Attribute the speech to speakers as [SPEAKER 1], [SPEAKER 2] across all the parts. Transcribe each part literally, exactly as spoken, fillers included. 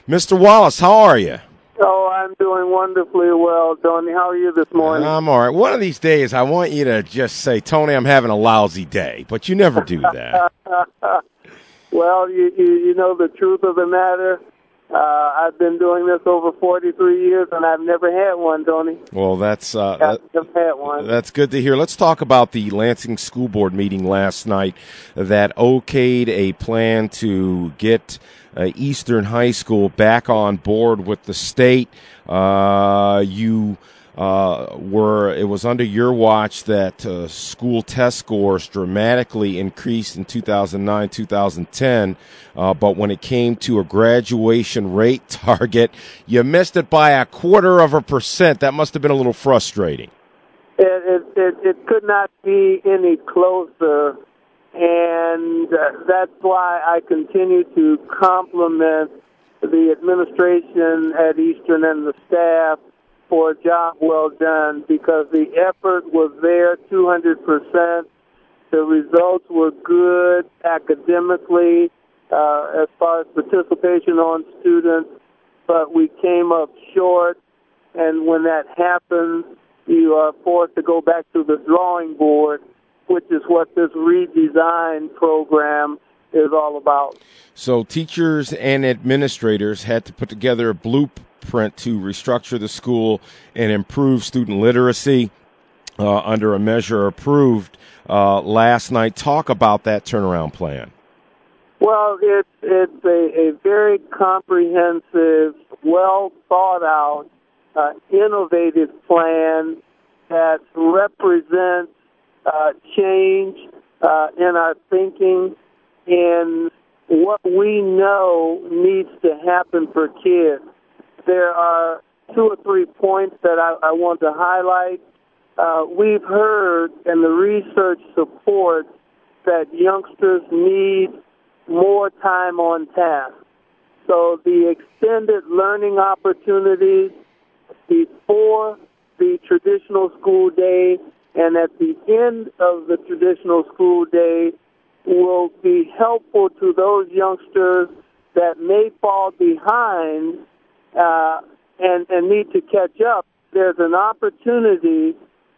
[SPEAKER 1] Mister Wallace, how are you?
[SPEAKER 2] Oh, I'm doing wonderfully well, Tony. How are you this morning?
[SPEAKER 1] I'm all right. One of these days, I want you to just say, Tony, I'm having a lousy day, but you never do that.
[SPEAKER 2] Well, you, you you know the truth of the matter. Uh, I've been doing this over forty-three years, and I've never had one, Tony.
[SPEAKER 1] Well, that's uh,
[SPEAKER 2] I've never had one.
[SPEAKER 1] That's good to hear. Let's talk about the Lansing School Board meeting last night that okayed a plan to get uh, Eastern High School back on board with the state. Uh, you uh, were it was under your watch that uh, school test scores dramatically increased in two thousand nine, two thousand ten, uh, but when it came to a graduation rate target, you missed it by a quarter of a percent. That must have been a little frustrating.
[SPEAKER 2] It, it, it, it could not be any closer, and uh, that's why I continue to compliment the administration at Eastern and the staff for a job well done, because the effort was there two hundred percent. The results were good academically uh, as far as participation on students, but we came up short, and when that happens, you are forced to go back to the drawing board, which is what this redesign program is all about.
[SPEAKER 1] So teachers and administrators had to put together a blueprint to restructure the school and improve student literacy uh, under a measure approved uh, last night. Talk about that turnaround plan.
[SPEAKER 2] Well, it's, it's a, a very comprehensive, well thought out, uh, innovative plan that represents uh, change uh, in our thinking, in what we know needs to happen for kids. There are two or three points that I, I want to highlight. Uh, we've heard, and the research supports, that youngsters need more time on task. So the extended learning opportunities before the traditional school day and at the end of the traditional school day will be helpful to those youngsters that may fall behind uh, and, and need to catch up. There's an opportunity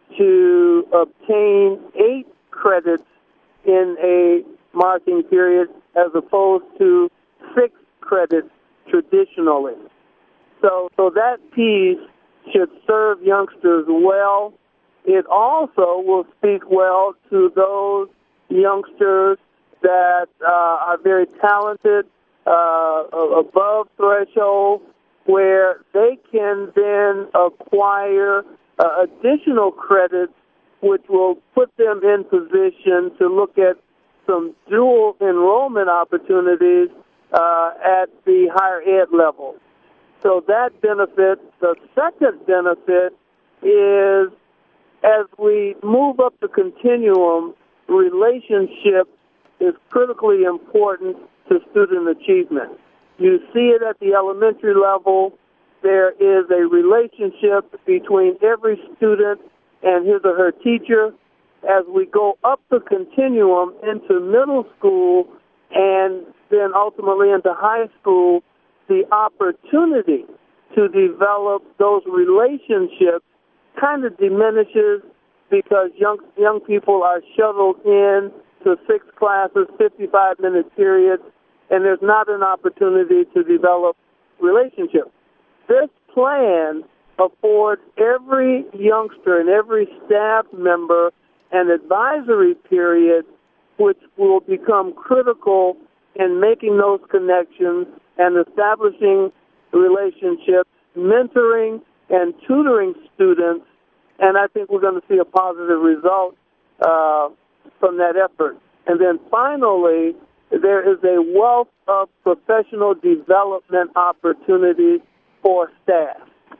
[SPEAKER 2] to obtain eight credits in a marking period as opposed to six credits traditionally. So, so that piece should serve youngsters well. It also will speak well to those youngsters that uh, are very talented, uh, above threshold, where they can then acquire uh, additional credits, which will put them in position to look at some dual enrollment opportunities uh, at the higher ed level. So that benefit. The second benefit is, as we move up the continuum, relationship is critically important to student achievement. You see it at the elementary level. There is a relationship between every student and his or her teacher. As we go up the continuum into middle school and then ultimately into high school, the opportunity to develop those relationships kind of diminishes because young young people are shuttled in to six classes, fifty-five minute periods, and there's not an opportunity to develop relationships. This plan affords every youngster and every staff member an advisory period which will become critical in making those connections and establishing relationships, mentoring and tutoring students, and I think we're going to see a positive result uh, from that effort. And then finally, there is a wealth of professional development opportunities for staff.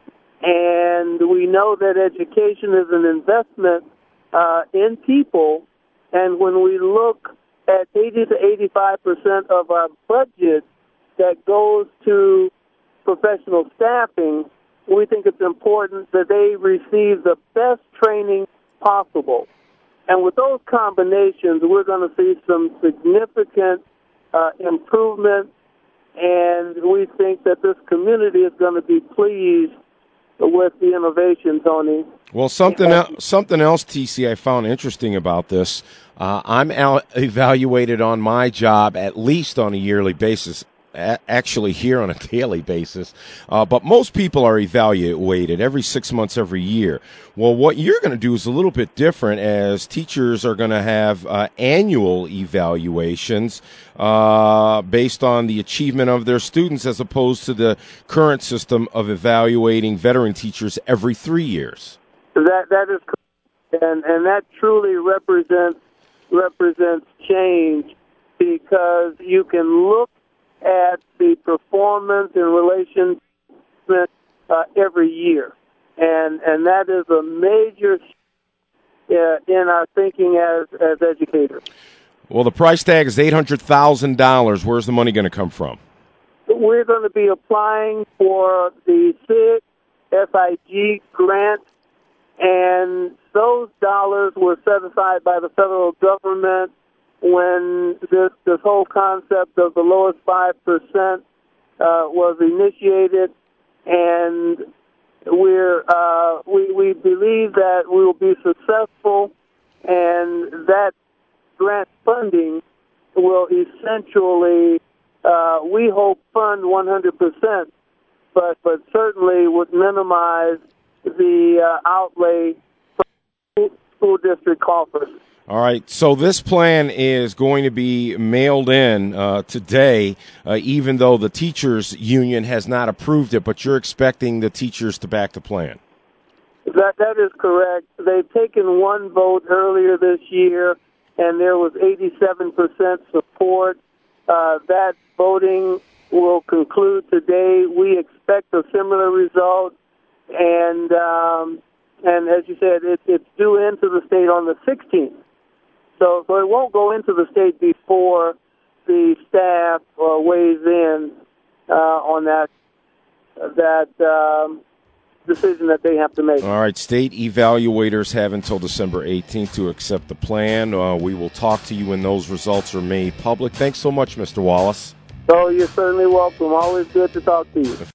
[SPEAKER 2] And we know that education is an investment uh, in people, and when we look at eighty to eighty-five percent of our budget that goes to professional staffing, we think it's important that they receive the best training possible. And with those combinations, we're going to see some significant uh, improvement and we think that this community is going to be pleased with the innovation, Tony.
[SPEAKER 1] Well, something el- something else, T C, I found interesting about this. Uh, I'm out evaluated on my job at least on a yearly basis. Actually here on a daily basis, uh, but most people are evaluated every six months, every year. Well, what you're going to do is a little bit different, as teachers are going to have uh, annual evaluations uh, based on the achievement of their students, as opposed to the current system of evaluating veteran teachers every three years.
[SPEAKER 2] That that is correct, and and that truly represents represents change, because you can look at the performance in relation to uh, every year. And and that is a major uh, in our thinking as, as educators.
[SPEAKER 1] Well, the price tag is eight hundred thousand dollars. Where's the money going to come from?
[SPEAKER 2] We're going to be applying for the S I G S I G grant, and those dollars were set aside by the federal government when this this whole concept of the lowest five percent uh, was initiated, and we're uh, we we believe that we will be successful, and that grant funding will essentially, uh, we hope, fund one hundred percent, but but certainly would minimize the uh, outlay from school district coffers.
[SPEAKER 1] All right, so this plan is going to be mailed in uh, today, uh, even though the teachers' union has not approved it, but you're expecting the teachers to back the plan.
[SPEAKER 2] That That is correct. They've taken one vote earlier this year, and there was eighty-seven percent support. Uh, that voting will conclude today. We expect a similar result, and um, and as you said, it, it's due into the state on the sixteenth. So, so it won't go into the state before the staff uh, weighs in uh, on that that um, decision that they have to make.
[SPEAKER 1] All right, state evaluators have until December eighteenth to accept the plan. Uh, we will talk to you when those results are made public. Thanks so much, Mister Wallace.
[SPEAKER 2] So you're certainly welcome. Always good to talk to you.